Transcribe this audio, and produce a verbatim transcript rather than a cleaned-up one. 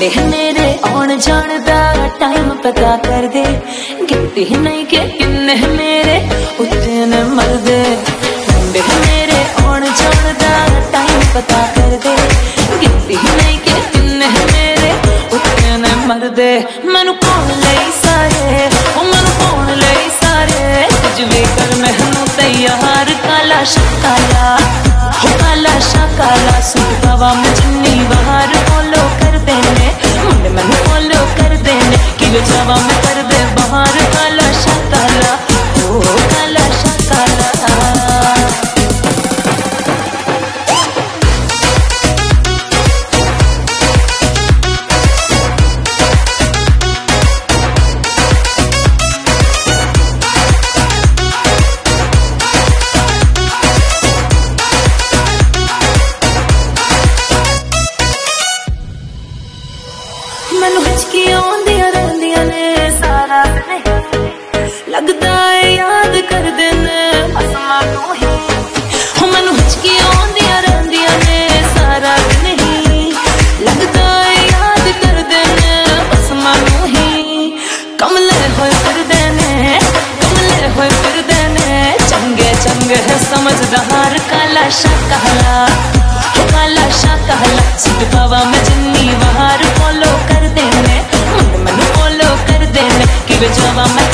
मुंडे मेरे आउण जाण दा टाइम पता कर दे, गिनती नहीं के किन्ने मेरे उत्ते न मरदे। मुंडे मेरे आउण जाण दा टाइम पता कर दे, गिनती नहीं के किन्ने मेरे उत्ते न मरदे। मैनू कौन लई सारे, ओ मैनू कौन लई सारे, कुछ भी कर मैनू तैयार। काला शकाला हो काला शकाला, सूट पावा मैं जिन्नी बाहर फॉलो कर देने, मुंडे मैनू फॉलो कर देने, कि वे जावा मैं कर दे बाहर। काला शकाला हो काला शकाला। मैनू हिचकियां आउंदियां रहिंदियां ने सारा दिन, लगदा है याद कर दिन असमां तू ही। हो मैनू हिचकियां आउंदियां रहिंदियां ने सारा दिन ही, लगदा है याद कर दिन असमां तू ही। कमले होए फिरदे ने, कमले होए फिरदे ने, चंगे चंगे समझदार। काला शकाला हो काला शकाला, सूट पावा मैं जिन्नी बाहर फॉलो कर देने, मुंडे मैनू फॉलो कर देने, कि वे जावा मैं